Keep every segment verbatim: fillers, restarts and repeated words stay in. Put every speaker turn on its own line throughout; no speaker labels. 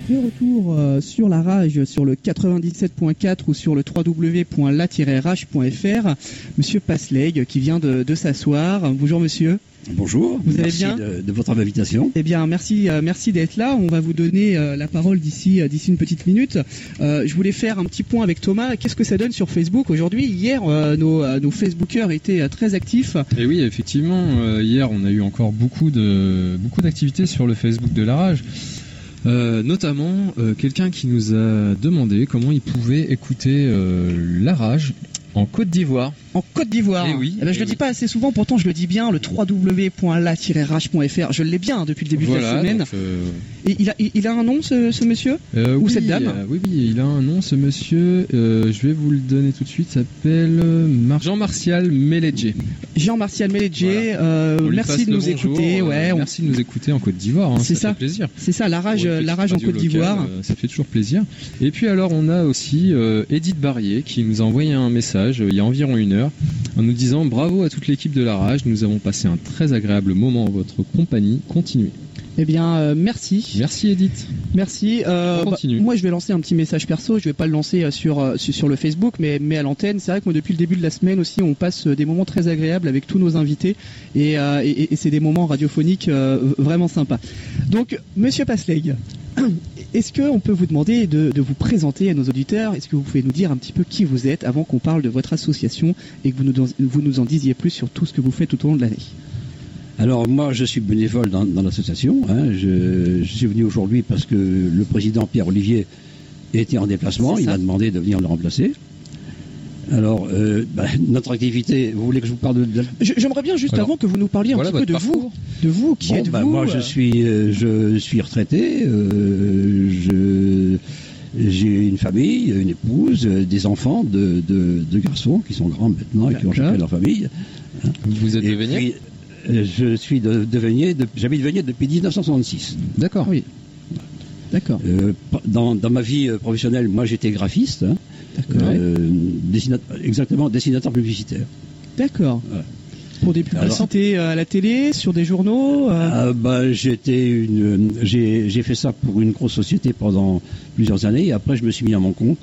De retour euh, sur la rage, sur le quatre-vingt-dix-sept point quatre ou sur le w w w point la tiret rage point f r. Monsieur Pasleg qui vient de, de s'asseoir. Bonjour monsieur.
Bonjour.
Vous allez
merci
bien
de, de votre invitation.
Eh bien, merci, euh, merci d'être là. On va vous donner euh, la parole d'ici, euh, d'ici une petite minute. Euh, je voulais faire un petit point avec Thomas. Qu'est-ce que ça donne sur Facebook aujourd'hui? Hier, euh, nos, euh, nos Facebookers étaient euh, très actifs.
Et oui, effectivement, euh, hier, on a eu encore beaucoup de beaucoup d'activités sur le Facebook de la rage. Euh, notamment euh, quelqu'un qui nous a demandé comment il pouvait écouter euh, la rage en Côte d'Ivoire.
En Côte d'Ivoire.
Eh oui.
Eh ben, je
eh
le
oui.
dis pas assez souvent, pourtant je le dis bien, le w w w point la tiret rage point f r. Je l'ai bien hein, depuis le début
voilà,
de la semaine.
Donc, euh...
Et il a, il, il a un nom, ce, ce monsieur
euh,
Ou
oui,
cette dame
euh, Oui, oui, il a un nom, ce monsieur. Euh, je vais vous le donner tout de suite. S'appelle Mar- Jean-Martial Meledje.
Jean-Martial Meledje.
Voilà.
Euh,
On lui
merci
passe
de
le
nous
bonjour,
écouter.
euh,
Ouais, on-
Merci de nous écouter en Côte d'Ivoire. Hein,
C'est
ça
ça.
fait plaisir.
C'est ça, la rage,
Pour une
la
petite
rage en
radio
Côte
locale,
d'Ivoire.
euh, ça fait toujours plaisir. Et puis alors, on a aussi euh, Edith Barrier qui nous a envoyé un message euh, il y a environ une heure en nous disant bravo à toute l'équipe de la rage. Nous avons passé un très agréable moment en votre compagnie. Continuez.
Eh bien, euh, merci.
Merci Edith.
Merci. Euh,
On continue.
bah, moi, je vais lancer un petit message perso. Je vais pas le lancer euh, sur, euh, sur sur le Facebook, mais mais à l'antenne. C'est vrai que moi, depuis le début de la semaine aussi, on passe euh, des moments très agréables avec tous nos invités, et euh, et, et c'est des moments radiophoniques euh, vraiment sympas. Donc, Monsieur Pasleg, est-ce que on peut vous demander de, de vous présenter à nos auditeurs? Est-ce que vous pouvez nous dire un petit peu qui vous êtes avant qu'on parle de votre association et que vous nous vous nous en disiez plus sur tout ce que vous faites tout au long de l'année?
Alors moi, je suis bénévole dans, dans l'association. Hein. Je, je suis venu aujourd'hui parce que le président Pierre Olivier était en déplacement. Il m'a demandé de venir le remplacer. Alors, euh, bah, notre activité, vous voulez que je vous parle de... de...
Je, J'aimerais bien juste
Alors,
avant que vous nous parliez un
voilà
petit peu de
parcours.
vous. De vous, qui
Bon,
êtes-vous
bah, moi, je suis, euh, je suis retraité. Euh, je... J'ai une famille, une épouse, euh, des enfants, de, de, de garçons qui sont grands maintenant et qui ont chacun leur famille. Hein.
Vous êtes
Et
de Vénier
puis, euh, je suis de, de Vénier, de, j'habite Vénier depuis dix-neuf cent soixante-six.
D'accord.
Oui. D'accord.
Euh, dans, dans ma vie euh, professionnelle, moi j'étais graphiste, hein,
D'accord.
euh, dessinateur, exactement dessinateur publicitaire.
D'accord.
Voilà.
Pour des publicités à la télé, sur des journaux euh...
Ah, bah, j'étais une, j'ai, j'ai fait ça pour une grosse société pendant plusieurs années. Et après, je me suis mis à mon compte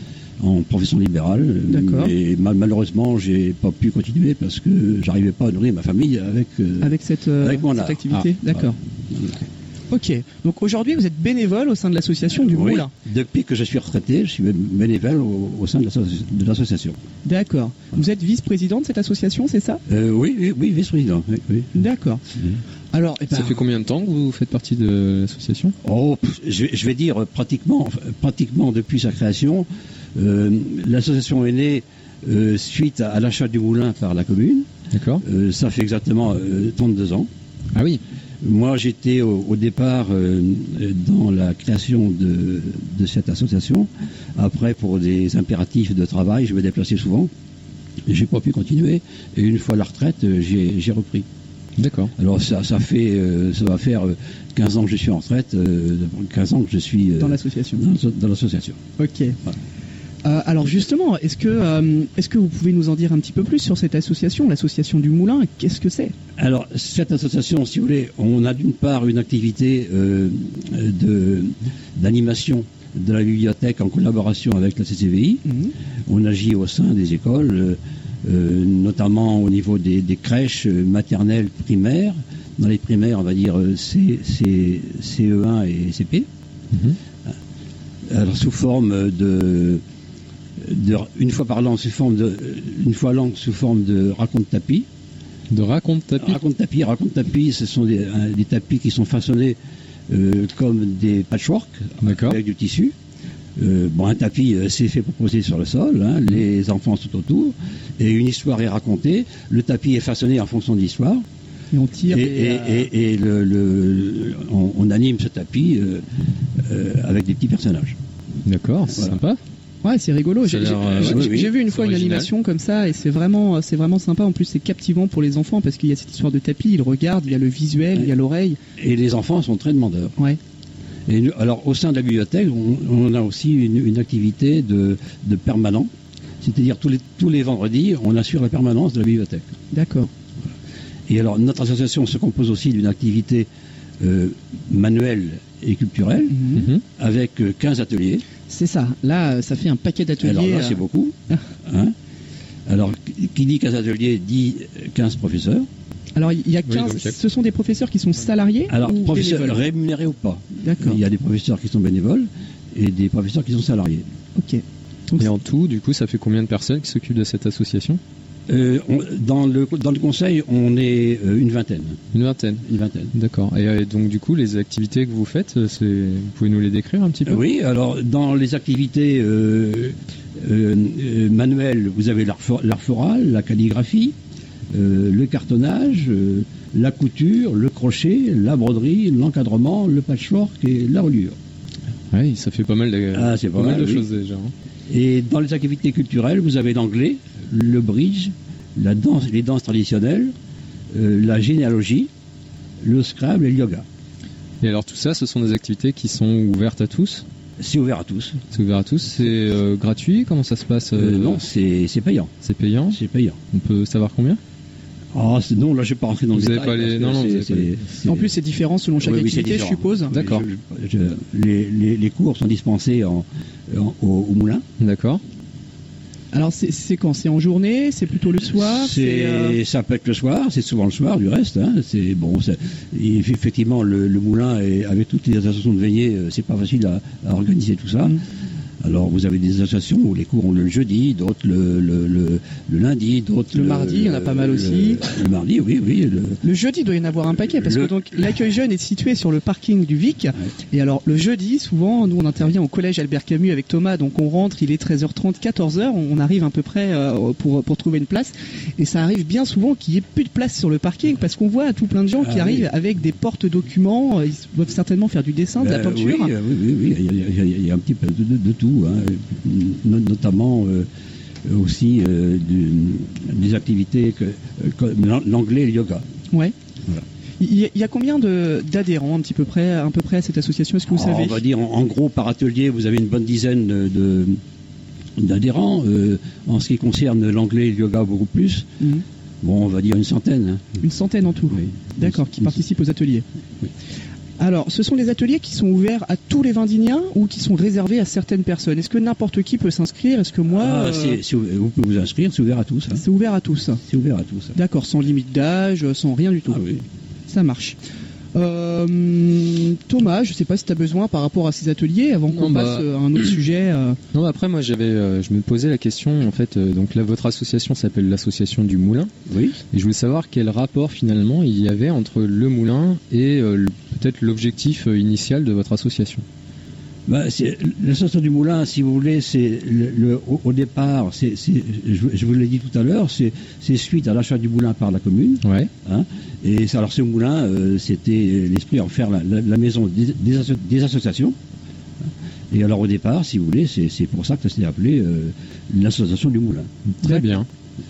en profession libérale.
D'accord.
Et mal, malheureusement, j'ai pas pu continuer parce que j'arrivais pas à nourrir ma famille avec euh,
avec cette, euh,
avec mon
cette
art.
activité.
Ah,
D'accord.
voilà.
Ok. Donc aujourd'hui, vous êtes bénévole au sein de l'association du
Oui,
Moulin.
depuis que je suis retraité, je suis bénévole au, au sein de, l'asso- de l'association.
D'accord. Vous êtes vice-président de cette association, c'est ça?
Euh, oui, oui, oui, vice-président. Oui, oui.
D'accord.
Oui.
Alors, eh ben,
Ça fait combien de temps que vous faites partie de l'association?
Oh, je, je vais dire pratiquement, pratiquement depuis sa création. Euh, l'association est née euh, suite à, à l'achat du moulin par la commune.
D'accord.
Euh, ça fait exactement euh, trente-deux ans.
Ah oui.
Moi, j'étais au, au départ euh, dans la création de, de cette association. Après, pour des impératifs de travail, je me déplaçais souvent. Et j'ai pas pu continuer. Et une fois la retraite, euh, j'ai, j'ai repris.
D'accord.
Alors ça, ça fait, euh, ça va faire euh, quinze ans que je suis en retraite, euh, quinze ans que je suis euh,
dans l'association.
Dans, dans l'association.
Ok.
Voilà.
Euh, alors justement, est-ce que, euh, est-ce que vous pouvez nous en dire un petit peu plus sur cette association, l'association du Moulin? Qu'est-ce que c'est?
Alors cette association, si vous voulez, on a d'une part une activité euh, de, d'animation de la bibliothèque en collaboration avec la C C V I.
Mmh.
On agit au sein des écoles, euh, euh, notamment au niveau des, des crèches maternelles primaires. Dans les primaires, on va dire C, C, C E un et C P. Mmh. Alors sous forme de, de une fois par an sous forme de une fois l'an sous forme de raconte tapis.
De raconte tapis.
Raconte tapis, raconte tapis, ce sont des, un, des tapis qui sont façonnés euh, comme des patchwork avec du tissu. Euh, bon, un tapis, euh, c'est fait pour poser sur le sol, hein, les enfants sont autour, et une histoire est racontée. Le tapis est façonné en fonction de l'histoire.
Et on tire.
Et,
Et,
et,
euh...
et, et le, le, on, on anime ce tapis euh, euh, avec des petits personnages.
D'accord, c'est voilà. Sympa.
Ouais, c'est rigolo. J'ai, j'ai, euh, j'ai, oui, j'ai vu une fois original. Une animation comme ça et c'est vraiment, c'est vraiment sympa. En plus, c'est captivant pour les enfants parce qu'il y a cette histoire de tapis. Ils regardent, il y a le visuel, ouais. Il y a l'oreille.
Et les enfants sont très demandeurs.
Ouais.
Et nous, alors, au sein de la bibliothèque, on, on a aussi une, une activité de, de permanent. C'est-à-dire tous les, tous les vendredis, on assure la permanence de la bibliothèque.
D'accord.
Et alors, notre association se compose aussi d'une activité euh, manuels et culturels,
Mhm.
Mhm.
avec euh, quinze ateliers.
C'est ça. Là, ça fait un paquet d'ateliers.
Alors là,
euh,
c'est beaucoup. Hein. Alors, qui dit quinze ateliers dit quinze professeurs.
Alors, il y a
Oui,
quinze.
donc, il y a-
Ce sont des professeurs qui sont salariés
Alors,
ou
professeurs
bénévoles?
rémunérés ou pas.
D'accord.
Il y a des professeurs qui sont bénévoles et des professeurs qui sont salariés.
Ok. Donc,
Et en tout, du coup, ça fait combien de personnes qui s'occupent de cette association?
Euh, on- dans, le, dans le conseil, on est euh, une vingtaine.
Une vingtaine.
Une vingtaine.
D'accord. Et, euh, donc, du coup, les activités que vous faites, euh, c'est... vous pouvez nous les décrire un petit peu?
Euh, oui, alors dans les activités euh, euh, euh, manuelles, vous avez l'art for- l'art floral, la calligraphie, euh, le cartonnage, euh, la couture, le crochet, la broderie, l'encadrement, le patchwork et la reliure.
Oui, ça fait pas mal de,
Ah, c'est pas
mal
mal,
de
oui.
choses déjà. hein.
Et dans les activités culturelles, vous avez l'anglais, le bridge, la danse, les danses traditionnelles, euh, la généalogie, le Scrabble et le yoga.
Et alors, tout ça, ce sont des activités qui sont ouvertes à tous?
C'est ouvert à tous.
C'est ouvert à tous? C'est euh, gratuit? Comment ça se passe?
Euh,
euh,
non, c'est c'est payant.
C'est payant?
C'est payant.
On peut savoir combien?
Ah, c'est- non, là, je ne vais pas rentrer dans
Vous
le
avez
détail.
pas les-
parce que
non, non, vous
c'est-
avez pas les-
c'est- c'est-
en plus, c'est différent selon chaque
Oui, oui, c'est
activité, je
différent.
suppose.
D'accord.
Je- je- les, les- les cours sont dispensés en, en- au, au moulin.
D'accord.
Alors, c'est c'est quand? C'est en journée? C'est plutôt le soir?
C'est,
euh,
Ça peut être le soir, c'est souvent le soir du reste. Hein. C'est, bon, c'est- et effectivement, le, le moulin, est, avec toutes les associations de veillée, euh, c'est pas facile à, à organiser tout ça.
Mm.
Alors, vous avez des associations où les cours ont le jeudi, d'autres le, le, le, le lundi, d'autres
Le mardi, il y en a pas mal aussi.
Le, le mardi, oui, oui. Le,
Le jeudi, il doit y en avoir un paquet, parce
Le-
que donc l'accueil jeune est situé sur le parking du Vic. Et alors, le jeudi, souvent, nous, on intervient au collège Albert Camus avec Thomas, donc on rentre, il est treize heures trente, quatorze heures, on arrive à peu près euh, pour, pour trouver une place. Et ça arrive bien souvent qu'il n'y ait plus de place sur le parking, parce qu'on voit tout plein de gens
Ah
qui
oui.
arrivent avec des porte-documents, ils doivent certainement faire du dessin, de la
Ben,
peinture.
Oui, euh, oui, oui, oui, il y a, il y a- il y a un petit peu de, de- de tout, hein. No- notamment euh, aussi euh, du- des activités que, euh, comme l'an- l'anglais et le yoga.
Ouais.
Voilà.
Il y, a, il y a combien de- d'adhérents un petit peu près, à peu près à cette association? Est-ce que vous
Alors,
savez?
on va dire en, en gros par atelier, vous avez une bonne dizaine de, de- d'adhérents. Euh, en ce qui concerne l'anglais et le yoga, beaucoup plus.
Mhm.
Bon, on va dire une centaine. hein.
Une centaine en tout.
Oui.
D'accord, qui
Une-
participent aux ateliers.
Oui.
Alors, ce sont des ateliers qui sont ouverts à tous les Vindiniens ou qui sont réservés à certaines personnes? Est-ce que n'importe qui peut s'inscrire? Est-ce que moi...
Ah,
euh,
c'est- c'est ouvert- vous pouvez vous inscrire, c'est ouvert à tous. hein.
c'est ouvert à tous?
C'est ouvert à tous. hein.
D'accord, sans limite d'âge, sans rien du tout.
Ah oui.
Ça marche. Euh, Thomas, je ne sais pas si tu as besoin par rapport à ces ateliers, avant qu'on
Non, bah-
passe euh, à un autre sujet. euh,
Non, après, moi, j'avais, euh, je me posais la question, en fait, euh, donc là, votre association s'appelle l'association du Moulin,
Oui.
et je voulais savoir quel rapport, finalement, il y avait entre le Moulin et euh, le- peut-être l'objectif euh, initial de votre association.
Bah, c'est- l'association du Moulin, si vous voulez, c'est le, le- au, au départ, c'est, c'est- je, je vous l'ai dit tout à l'heure, c'est, c'est suite à l'achat du moulin par la commune.
Ouais.
Hein, et ça, alors ce moulin, euh, c'était l'esprit en faire la, la- la maison des, des asso- des associations. Et alors au départ, si vous voulez, c'est, c'est pour ça que ça s'est appelé euh, l'association du moulin.
Très bien.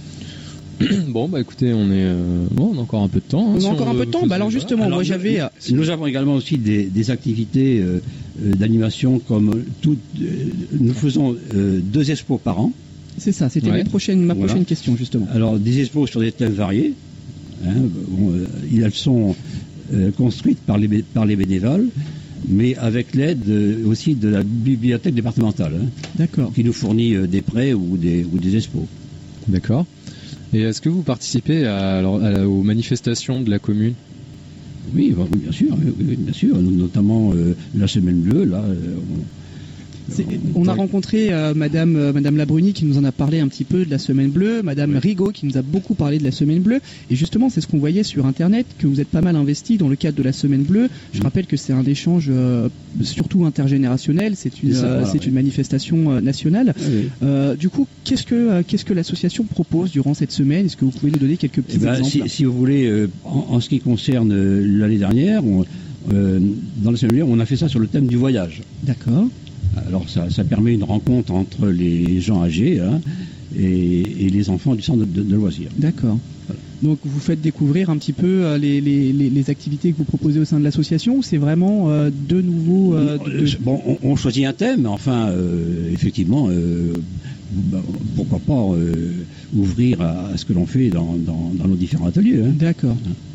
Bon, bah écoutez, on est, euh, bon, on a encore un peu de temps. hein,
On a
si
encore un
veut
peu de temps.
poser-
Bah alors justement,
Alors,
moi
nous-
j'avais... euh,
Nous avons également aussi des, des activités euh, euh, d'animation comme tout. euh, nous faisons euh, deux expos par an.
C'est ça, c'était
Ouais.
mes prochaines- ma
Voilà.
prochaine question justement.
Alors, des expos sur des thèmes variés. Hein, bon, euh, elles sont euh, construites par les, bé- par les bénévoles, mais avec l'aide euh, aussi de la bibliothèque départementale, hein,
D'accord.
qui nous fournit euh, des prêts ou des, ou des expos.
D'accord. Et est-ce que vous participez à, alors, à la- aux manifestations de la commune?
Oui, bah, oui, bien sûr, oui, oui, bien sûr, notamment euh, la Semaine Bleue, là. euh, on-
C'est- On a rencontré euh, Madame euh, Madame Labruni qui nous en a parlé un petit peu de la Semaine Bleue, Madame
Oui.
Rigaud qui nous a beaucoup parlé de la Semaine Bleue, et justement c'est ce qu'on voyait sur Internet, que vous êtes pas mal investi dans le cadre de la Semaine Bleue. Je
Oui.
rappelle que c'est un échange euh, surtout intergénérationnel, c'est une,
C'est ça,
euh,
voilà,
c'est
oui.
une manifestation euh, nationale.
Ah oui.
Euh, du coup, qu'est-ce que euh, qu'est-ce que l'association propose durant cette semaine? Est-ce que vous pouvez nous donner quelques petits
Eh ben,
exemples?
si, si vous voulez, euh, en, en ce qui concerne euh, l'année dernière, on, euh, dans la Semaine Bleue, on a fait ça sur le thème du voyage.
D'accord.
Alors ça, ça permet une rencontre entre les gens âgés hein, et, et les enfants du centre de, de- de loisirs.
D'accord. Donc vous faites découvrir un petit peu euh, les, les, les, les activités que vous proposez au sein de l'association, ou c'est vraiment euh, de nouveau euh, de- de-
Bon, on, on choisit un thème, mais enfin, euh, effectivement, euh, bah, pourquoi pas euh, ouvrir à, à ce que l'on fait dans, dans- dans nos différents ateliers. hein.
D'accord.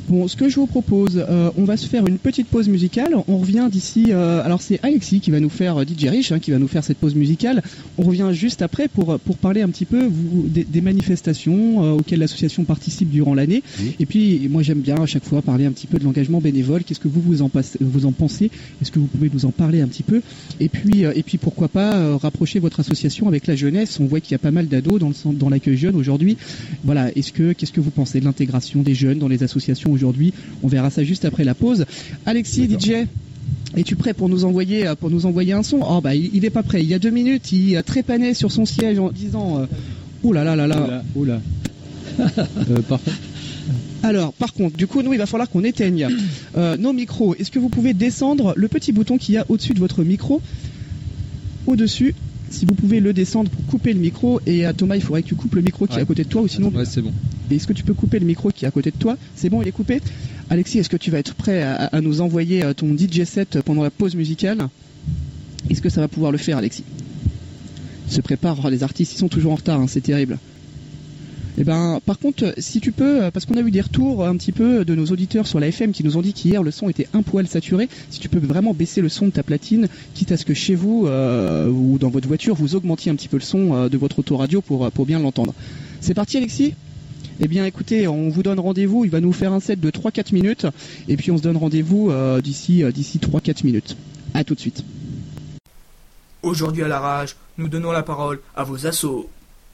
Bon, ce que je vous propose, euh, on va se faire une petite pause musicale. On revient d'ici. Euh, alors c'est Alexis qui va nous faire euh, D J Rich, hein, qui va nous faire cette pause musicale. On revient juste après pour pour parler un petit peu vous, des, des manifestations euh, auxquelles l'association participe durant l'année. Oui. Et puis moi j'aime bien à chaque fois parler un petit peu de l'engagement bénévole. Qu'est-ce que vous vous en, passe, vous en pensez? Est-ce que vous pouvez nous en parler un petit peu? Et puis euh, et puis pourquoi pas euh, rapprocher votre association avec la jeunesse. On voit qu'il y a pas mal d'ados dans le centre, dans l'accueil jeune aujourd'hui. Voilà. Est-ce que qu'est-ce que vous pensez de l'intégration des jeunes dans les associations aujourd'hui? On verra ça juste après la pause. Alexis, D'accord. D J, es-tu prêt pour nous envoyer pour nous envoyer un son? Oh bah il, il est pas prêt. Il y a deux minutes, il trépanait sur son siège en disant euh, oh là là là là.
Oh là. euh, parfait.
Alors, par contre, du coup, nous, il va falloir qu'on éteigne euh, nos micros. Est-ce que vous pouvez descendre le petit bouton qu'il y a au-dessus de votre micro, au-dessus? Si vous pouvez le descendre pour couper le micro, et à Thomas, il faudrait que tu coupes le micro qui ouais. est à côté de toi, ou sinon.
Ouais, c'est bon.
Est-ce que tu peux couper le micro qui est à côté de toi? C'est bon, il est coupé. Alexis, est-ce que tu vas être prêt à, à nous envoyer ton D J set pendant la pause musicale? Est-ce que ça va pouvoir le faire, Alexis? Il se prépare, les artistes, ils sont toujours en retard, hein, c'est terrible. Eh ben, par contre, si tu peux, parce qu'on a eu des retours un petit peu de nos auditeurs sur la F M qui nous ont dit qu'hier le son était un poil saturé, si tu peux vraiment baisser le son de ta platine, quitte à ce que chez vous euh, ou dans votre voiture, vous augmentiez un petit peu le son euh, de votre autoradio pour, pour bien l'entendre. C'est parti, Alexis? Eh bien, écoutez, on vous donne rendez-vous, il va nous faire un set de trois à quatre minutes, et puis on se donne rendez-vous euh, d'ici, euh, d'ici trois à quatre minutes. À tout de suite.
Aujourd'hui à la rage, nous donnons la parole à vos assos.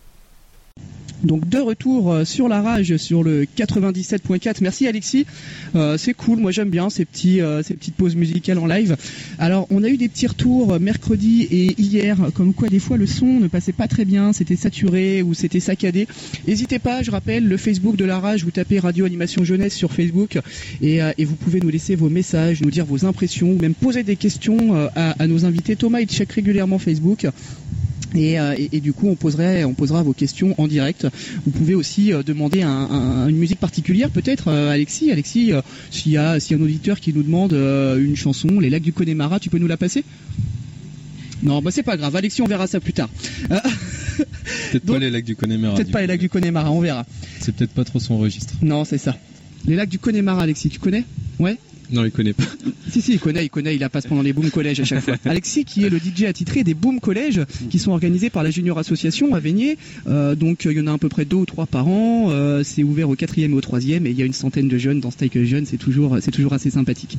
Donc de retour sur la rage sur le quatre-vingt-dix-sept point quatre. Merci Alexis, euh, c'est cool, moi j'aime bien ces petits euh, ces petites pauses musicales en live. Alors on a eu des petits retours mercredi et hier, comme quoi des fois le son ne passait pas très bien, c'était saturé ou c'était saccadé. N'hésitez pas, je rappelle le Facebook de la rage, vous tapez Radio Animation Jeunesse sur Facebook et, euh, et vous pouvez nous laisser vos messages, nous dire vos impressions, même poser des questions euh, à, à nos invités. Thomas il check régulièrement Facebook. Et, euh, et, et du coup, on poserait, on posera vos questions en direct. Vous pouvez aussi euh, demander un, un, une musique particulière, peut-être, euh, Alexis. Alexis, euh, s'il y a, s'il y a un auditeur qui nous demande euh, une chanson, Les Lacs du Connemara, tu peux nous la passer? Non, bah c'est pas grave. Alexis, on verra ça plus tard. Euh,
peut-être Donc, pas les Lacs du Connemara.
Peut-être pas les Lacs du Connemara, on verra.
C'est peut-être pas trop son registre.
Non, c'est ça. Les Lacs du Connemara, Alexis, tu connais? Ouais.
Non, il connaît pas.
Si, si, il connaît, il connaît, il la passe pendant les Boom Collège à chaque fois. Alexis, qui est le D J attitré des Boom Collège, qui sont organisés par la Junior Association à Vénier. Euh, donc, il y en a à peu près deux ou trois par an. Euh, c'est ouvert au quatrième et au troisième, et il y a une centaine de jeunes dans ce accueil jeune. C'est toujours, c'est toujours assez sympathique.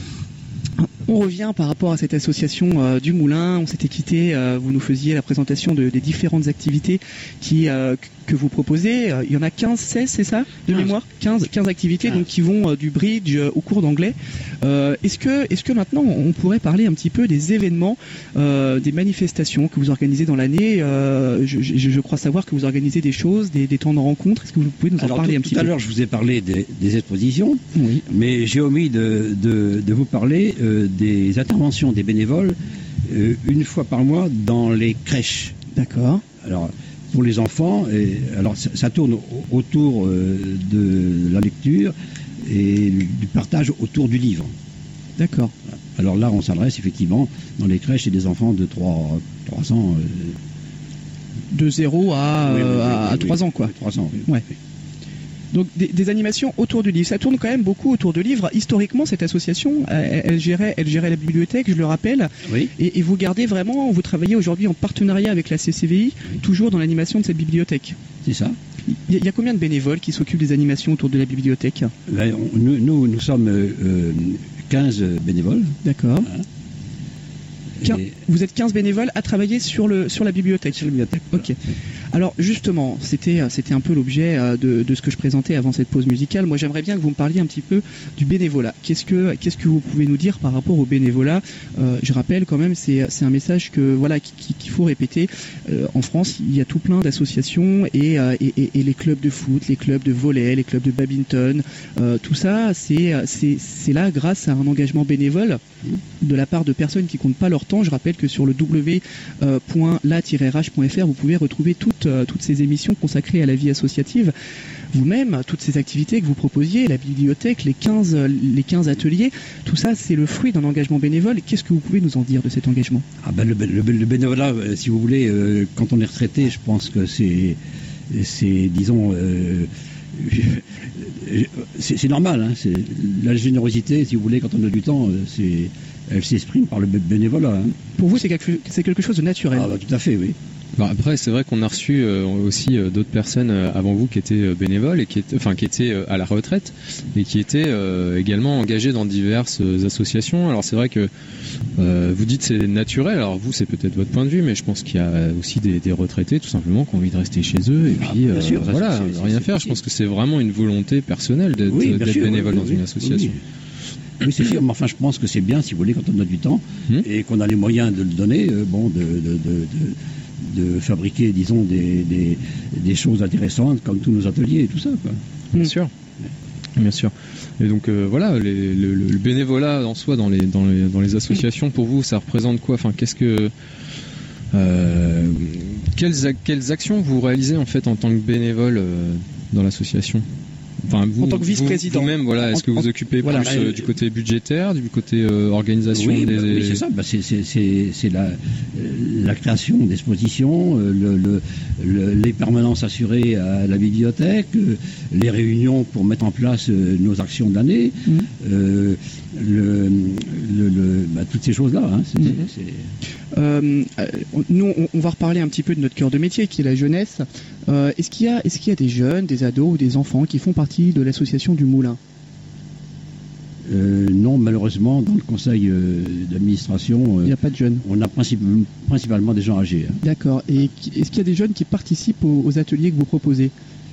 On revient par rapport à cette association euh, du Moulin. On s'était quitté, euh, vous nous faisiez la présentation de, des différentes activités qui, euh, que vous proposez. Euh, il y en a quinze, seize, c'est ça, de quinze. Mémoire quinze, quinze activités donc, qui vont euh, du bridge euh, au cours d'anglais. Euh, est-ce que, est-ce que maintenant on pourrait parler un petit peu des événements, euh, des manifestations que vous organisez dans l'année? euh, je, je, je crois savoir que vous organisez des choses, des, des temps de rencontre. Est-ce que vous pouvez nous
Alors,
en parler
tout,
un petit peu?
Tout à l'heure, je vous ai parlé des, des expositions,
oui.
mais j'ai omis de, de, de vous parler euh, des interventions des bénévoles euh, une fois par mois dans les crèches.
D'accord.
Alors, pour les enfants, et, alors ça, ça tourne autour euh, de la lecture et du partage autour du livre.
D'accord.
Alors là, on s'adresse effectivement dans les crèches et des enfants de trois ans. Euh...
De zéro à,
oui, oui, oui,
à,
oui,
à trois
oui.
ans, quoi.
trois ans, oui.
Ouais. Donc des, des animations autour du livre. Ça tourne quand même beaucoup autour du livre. Historiquement, cette association, elle, elle, gérait, elle gérait la bibliothèque, je le rappelle.
Oui.
Et, et vous gardez vraiment, vous travaillez aujourd'hui en partenariat avec la C C V I, oui. toujours dans l'animation de cette bibliothèque.
C'est ça.
Il y, y a combien de bénévoles qui s'occupent des animations autour de la bibliothèque?
Ben, on, nous, nous, nous sommes euh, quinze bénévoles.
D'accord.
Hein.
Et... Vous êtes quinze bénévoles à travailler sur, le, sur la bibliothèque.
Sur la bibliothèque.
Ok. Alors justement, c'était, c'était un peu l'objet de, de ce que je présentais avant cette pause musicale. Moi, j'aimerais bien que vous me parliez un petit peu du bénévolat. Qu'est-ce que, qu'est-ce que vous pouvez nous dire par rapport au bénévolat? euh, Je rappelle quand même, c'est, c'est un message que voilà qu'il faut répéter. Euh, en France, il y a tout plein d'associations et, euh, et, et, et les clubs de foot, les clubs de volley, les clubs de badminton, euh, tout ça, c'est, c'est, c'est là grâce à un engagement bénévole de la part de personnes qui comptent pas leur temps. Je rappelle que sur le w point la tiret rage point f r vous pouvez retrouver toutes, euh, toutes ces émissions consacrées à la vie associative. Vous-même, toutes ces activités que vous proposiez, la bibliothèque, les quinze, les quinze ateliers, tout ça c'est le fruit d'un engagement bénévole. Qu'est-ce que vous pouvez nous en dire de cet engagement?
Ah ben le, le, le bénévolat, si vous voulez, euh, quand on est retraité, je pense que c'est, c'est disons, euh, c'est, c'est normal. Hein, c'est, la générosité, si vous voulez, quand on a du temps, c'est, elle s'exprime par le bénévolat. Hein.
Pour vous, c'est quelque, c'est quelque chose de naturel.
Ah bah, tout à fait, oui.
Bon, après, c'est vrai qu'on a reçu euh, aussi euh, d'autres personnes euh, avant vous qui étaient euh, bénévoles et qui étaient, enfin, qui étaient euh, à la retraite et qui étaient euh, également engagées dans diverses euh, associations. Alors c'est vrai que euh, vous dites c'est naturel. Alors vous, c'est peut-être votre point de vue, mais je pense qu'il y a aussi des, des retraités tout simplement qui ont envie de rester chez eux et puis euh, sûr, voilà, c'est, c'est, rien c'est, faire. C'est, je pense que c'est vraiment une volonté personnelle d'être, oui, d'être sûr, bénévole oui, dans oui, une association.
Oui. Oui, c'est sûr, mais enfin, je pense que c'est bien, si vous voulez, quand on a du temps mmh. et qu'on a les moyens de le donner, euh, bon, de, de, de, de, de fabriquer, disons, des, des, des choses intéressantes, comme tous nos ateliers et tout ça, quoi.
Bien mmh. sûr, bien sûr. Et donc, euh, voilà, les, le, le bénévolat en soi dans les, dans les, dans les associations, pour vous, ça représente quoi? Enfin, qu'est-ce que... Euh, quelles, quelles actions vous réalisez, en fait, en tant que bénévole euh, dans l'association? Enfin, vous,
en tant que vice-président.
Vous-même, voilà, est-ce que vous en, occupez voilà, plus euh, du côté budgétaire, du côté euh, organisation
oui,
des...
bah, oui, c'est ça. Bah, c'est, c'est, c'est, c'est la, la création d'expositions, le, le, le, les permanences assurées à la bibliothèque, euh, les réunions pour mettre en place euh, nos actions de l'année, mmh. euh, le, le, le, bah, toutes ces choses-là. Hein, c'est,
mmh.
c'est, c'est...
Euh, nous, on, on va reparler un petit peu de notre cœur de métier, qui est la jeunesse. Euh, est-ce qu'il y a, est-ce qu'il y a des jeunes, des ados ou des enfants qui font partie de l'association du Moulin?
euh, Non, malheureusement, dans le conseil euh, d'administration, euh, il
n'y a pas de jeunes.
On a princip- principalement des gens âgés. Hein.
D'accord. Et est-ce qu'il y a des jeunes qui participent aux, aux ateliers que vous proposez?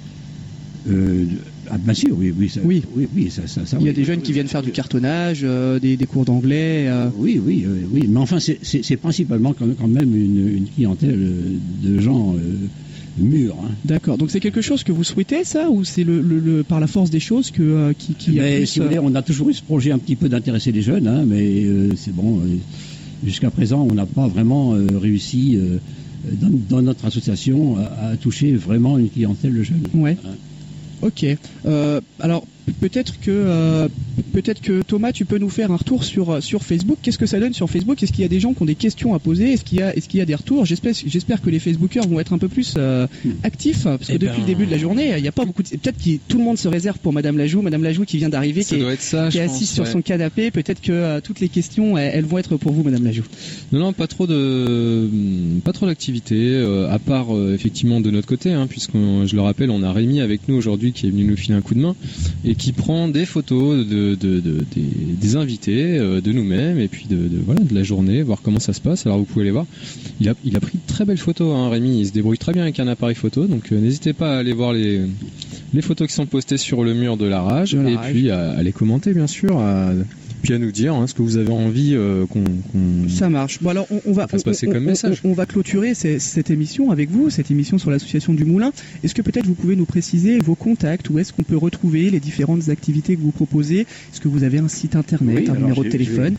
Euh, ah bien sûr, oui, oui, ça,
oui,
oui, oui, ça, ça, ça
il y a
oui,
des jeunes
oui,
qui viennent faire du cartonnage, euh, des, des cours d'anglais. Euh...
Oui, oui, euh, oui, mais enfin, c'est, c'est, c'est principalement quand même, quand même une, une clientèle de gens euh, mûrs. Hein.
D'accord. Donc c'est quelque chose que vous souhaitez, ça, ou c'est le, le, le par la force des choses que euh, qui, qui
mais,
a plus,
si vous voulez, on a toujours eu ce projet un petit peu d'intéresser les jeunes, hein, mais euh, c'est bon. Euh, jusqu'à présent, on n'a pas vraiment euh, réussi euh, dans, dans notre association à, à toucher vraiment une clientèle de jeunes.
Ouais.
Hein.
Ok. Euh, alors peut-être que euh, peut-être que Thomas, tu peux nous faire un retour sur sur Facebook. Qu'est-ce que ça donne sur Facebook? Est-ce qu'il y a des gens qui ont des questions à poser? Est-ce qu'il y a est-ce qu'il y a des retours? J'espère j'espère que les Facebookers vont être un peu plus euh, actifs, parce que eh depuis ben... le début de la journée, il n'y a pas beaucoup de... peut-être que tout le monde se réserve pour Madame Lajoux, Madame Lajoux qui vient d'arriver,
ça
qui
doit
est,
être ça,
qui est
pense,
assise sur
ouais.
son canapé. Peut-être que euh, toutes les questions elles, elles vont être pour vous, Madame Lajoux.
Non, non, pas trop de pas trop d'activités, euh, à part euh, effectivement de notre côté, hein, puisque je le rappelle, on a Rémi avec nous aujourd'hui qui est venu nous filer un coup de main et qui prend des photos de, de, de, de des, des invités, euh, de nous-mêmes et puis de, de voilà de la journée, voir comment ça se passe. Alors vous pouvez les voir. Il a il a pris de très belles photos, hein, Rémi. Il se débrouille très bien avec un appareil photo, donc euh, n'hésitez pas à aller voir les les photos qui sont postées sur le mur de la rage de la et rage. Puis à, à les commenter bien sûr, à, puis à nous dire hein, ce que vous avez envie euh, qu'on, qu'on
ça marche. Bon alors on, on va on,
passer
on,
comme
on,
message.
On, on va clôturer ces, cette émission avec vous, cette émission sur l'association du Moulin. Est-ce que peut-être vous pouvez nous préciser vos contacts, où est-ce qu'on peut retrouver les différentes activités que vous proposez? Est-ce que vous avez un site internet, oui, un alors, numéro de téléphone?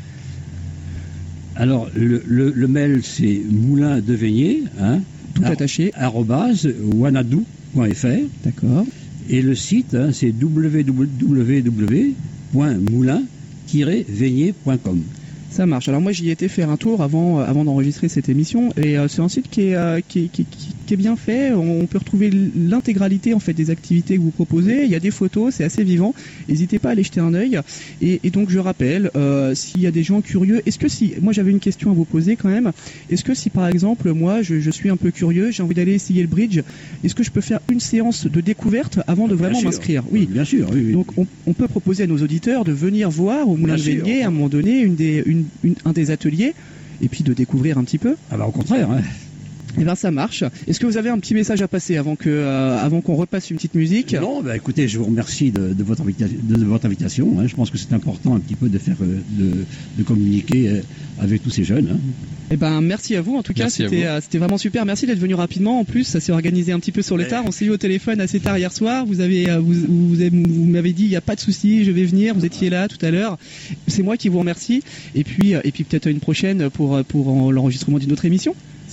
Alors le, le, le mail c'est moulin de Veigné, hein,
tout ar- attaché,
arrobase wanadou point f r.
D'accord.
Et le site hein, c'est w w w point moulin tiret veigné point com.
Ça marche. Alors moi j'y étais faire un tour avant euh, avant d'enregistrer cette émission et euh, c'est un site qui est, euh, qui, qui, qui, qui est bien fait. On, on peut retrouver l'intégralité en fait des activités que vous proposez. Il y a des photos, c'est assez vivant. N'hésitez pas à aller jeter un œil. Et, et donc je rappelle, euh, s'il y a des gens curieux, est-ce que si moi j'avais une question à vous poser quand même, est-ce que si par exemple moi je, je suis un peu curieux, j'ai envie d'aller essayer le bridge, est-ce que je peux faire une séance de découverte avant de vraiment m'inscrire? Oui,
bien sûr. Oui, oui.
Donc on, on peut proposer à nos auditeurs de venir voir au Moulin de Veigné à un moment donné une des une Une, un des ateliers et puis de découvrir un petit peu.
Ah bah au contraire. Hein.
Eh ben ça marche. Est-ce que vous avez un petit message à passer avant que euh, avant qu'on repasse une petite musique?
Non, bah écoutez, je vous remercie de, de votre invitation. De, de votre invitation hein. Je pense que c'est important un petit peu de faire euh, de, de communiquer euh, avec tous ces jeunes. Hein.
Eh ben merci à vous. En tout cas, c'était euh, c'était vraiment super. Merci d'être venu rapidement. En plus, ça s'est organisé un petit peu sur le tard. On s'est eu au téléphone assez tard hier soir. Vous avez euh, vous, vous, avez, vous m'avez dit il n'y a pas de souci, je vais venir. Vous étiez là tout à l'heure. C'est moi qui vous remercie. Et puis euh, et puis peut-être une prochaine pour pour l'enregistrement d'une autre émission.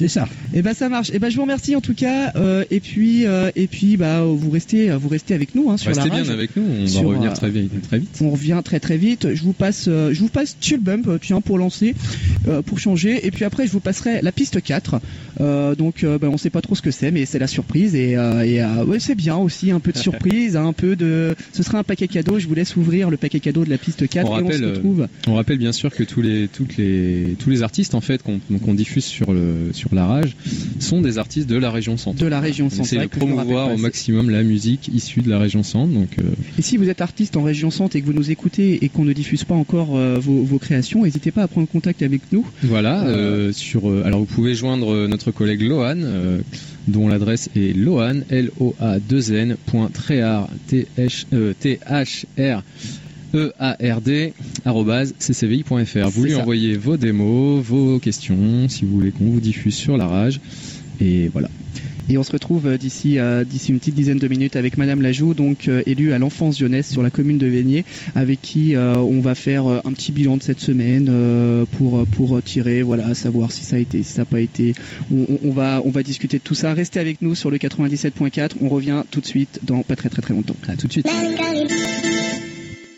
C'est ça.
Et ben ça marche. Et ben je vous remercie en tout cas. Euh, et puis euh, et puis bah vous restez vous restez avec nous hein, sur
Restez
la rage.
bien avec nous. On
sur,
va revenir
euh,
très vite, très vite.
On revient très très vite. Je vous passe euh, je vous passe Chill Bump tiens pour lancer euh, pour changer. Et puis après je vous passerai la piste quatre. Euh, donc euh, ben on sait pas trop ce que c'est mais c'est la surprise et, euh, et euh, ouais c'est bien aussi un peu de surprise, un peu de. Ce sera un paquet cadeau. Je vous laisse ouvrir le paquet cadeau de la piste quatre
On
et
rappelle,
on se retrouve.
On rappelle bien sûr que tous les toutes les tous les artistes en fait qu'on qu'on diffuse sur le sur la rage sont des artistes de la région centre.
De la région
On
centre.
essaie de promouvoir au maximum la musique issue de la région centre. Donc, euh...
Et si vous êtes artiste en région centre et que vous nous écoutez et qu'on ne diffuse pas encore euh, vos, vos créations, n'hésitez pas à prendre contact avec nous.
Voilà. Euh... Euh, sur euh, alors vous pouvez joindre notre collègue Lohan, euh, dont l'adresse est lohan l o a deux n point trehard t h r e a r d arobase c c v i point f r. Vous lui envoyez vos démos, vos questions, si vous voulez qu'on vous diffuse sur la rage. Et voilà.
Et on se retrouve d'ici euh, d'ici une petite dizaine de minutes avec Madame Lajoux, donc euh, élue à l'enfance jeunesse sur la commune de Vénier, avec qui euh, on va faire euh, un petit bilan de cette semaine euh, pour pour tirer, voilà, savoir si ça a été, si ça n'a pas été. On, on va on va discuter de tout ça. Restez avec nous sur le quatre-vingt-dix-sept point quatre. On revient tout de suite dans pas très très très longtemps.
À tout de suite.